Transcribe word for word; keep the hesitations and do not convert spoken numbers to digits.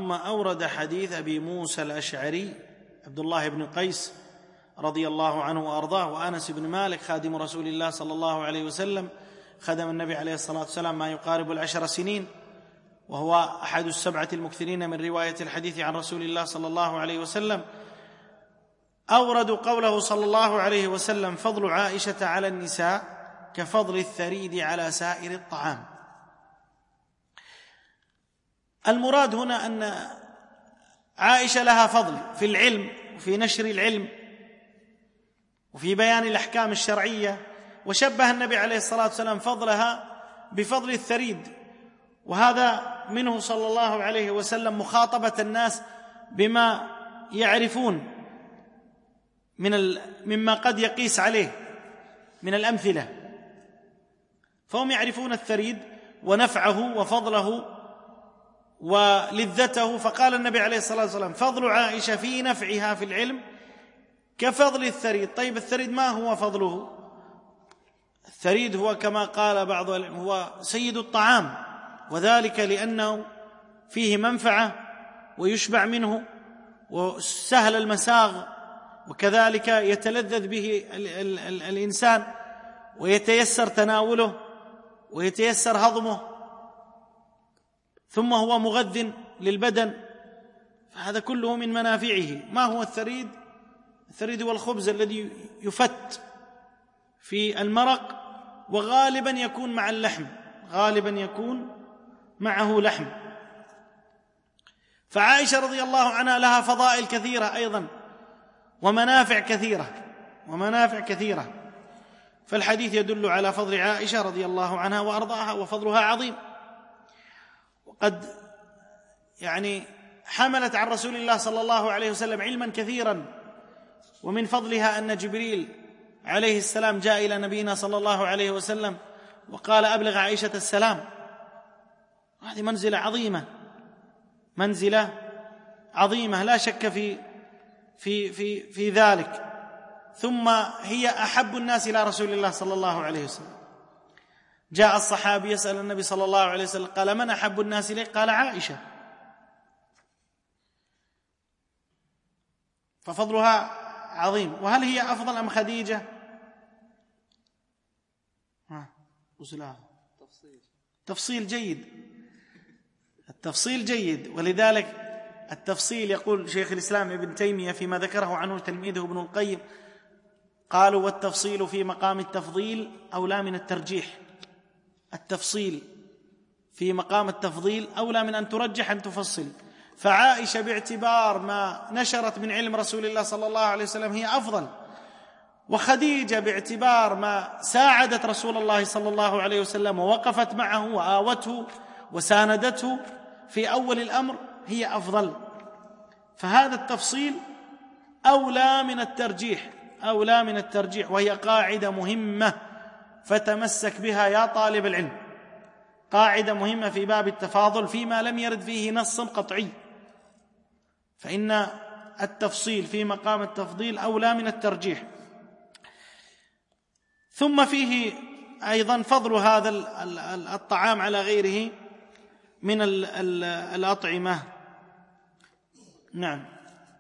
ثم أورد حديث أبي موسى الأشعري عبد الله بن قيس رضي الله عنه وأرضاه وأنس بن مالك خادم رسول الله صلى الله عليه وسلم، خدم النبي عليه الصلاة والسلام ما يقارب العشر سنين، وهو أحد السبعة المكثرين من رواية الحديث عن رسول الله صلى الله عليه وسلم. أوردوا قوله صلى الله عليه وسلم: فضل عائشة على النساء كفضل الثريد على سائر الطعام. المراد هنا أن عائشة لها فضل في العلم وفي نشر العلم وفي بيان الأحكام الشرعية، وشبه النبي عليه الصلاة والسلام فضلها بفضل الثريد، وهذا منه صلى الله عليه وسلم مخاطبة الناس بما يعرفون من مما قد يقيس عليه من الأمثلة، فهم يعرفون الثريد ونفعه وفضله ولذته. فقال النبي عليه الصلاة والسلام: فضل عائشة في نفعها في العلم كفضل الثريد. طيب الثريد ما هو فضله؟ الثريد هو كما قال بعض هو سيد الطعام، وذلك لأنه فيه منفعة ويشبع منه وسهل المساغ، وكذلك يتلذذ به ال ال ال الإنسان ويتيسر تناوله ويتيسر هضمه، ثم هو مغذٍ للبدن، فهذا كله من منافعه. ما هو الثريد؟ الثريد هو الخبز الذي يفت في المرق، وغالبا يكون مع اللحم، غالبا يكون معه لحم. فعائشة رضي الله عنها لها فضائل كثيرة أيضا ومنافع كثيرة ومنافع كثيرة فالحديث يدل على فضل عائشة رضي الله عنها وأرضاها، وفضلها عظيم. وقد يعني حملت عن رسول الله صلى الله عليه وسلم علما كثيرا، ومن فضلها أن جبريل عليه السلام جاء إلى نبينا صلى الله عليه وسلم وقال: أبلغ عائشة السلام. هذه منزلة عظيمة، منزلة عظيمة لا شك في في في في ذلك. ثم هي أحب الناس إلى رسول الله صلى الله عليه وسلم. جاء الصحابي يسأل النبي صلى الله عليه وسلم قال: من أحب الناس إليك؟ قال: عائشة. ففضلها عظيم. وهل هي أفضل أم خديجة؟ ها تفصيل تفصيل جيد، التفصيل جيد. ولذلك التفصيل يقول شيخ الإسلام ابن تيمية فيما ذكره عنه تلميذه ابن القيم، قالوا: والتفصيل في مقام التفضيل أولى من الترجيح. التفصيل في مقام التفضيل أولى من أن ترجح أن تفصل. فعائشة باعتبار ما نشرت من علم رسول الله صلى الله عليه وسلم هي أفضل، وخديجة باعتبار ما ساعدت رسول الله صلى الله عليه وسلم ووقفت معه وآوته وساندته في أول الأمر هي أفضل. فهذا التفصيل أولى من الترجيح، أولى من الترجيح، وهي قاعدة مهمة فتمسك بها يا طالب العلم، قاعدة مهمة في باب التفاضل فيما لم يرد فيه نص قطعي، فإن التفصيل في مقام التفضيل أولى من الترجيح. ثم فيه أيضا فضل هذا الطعام على غيره من الأطعمة. نعم.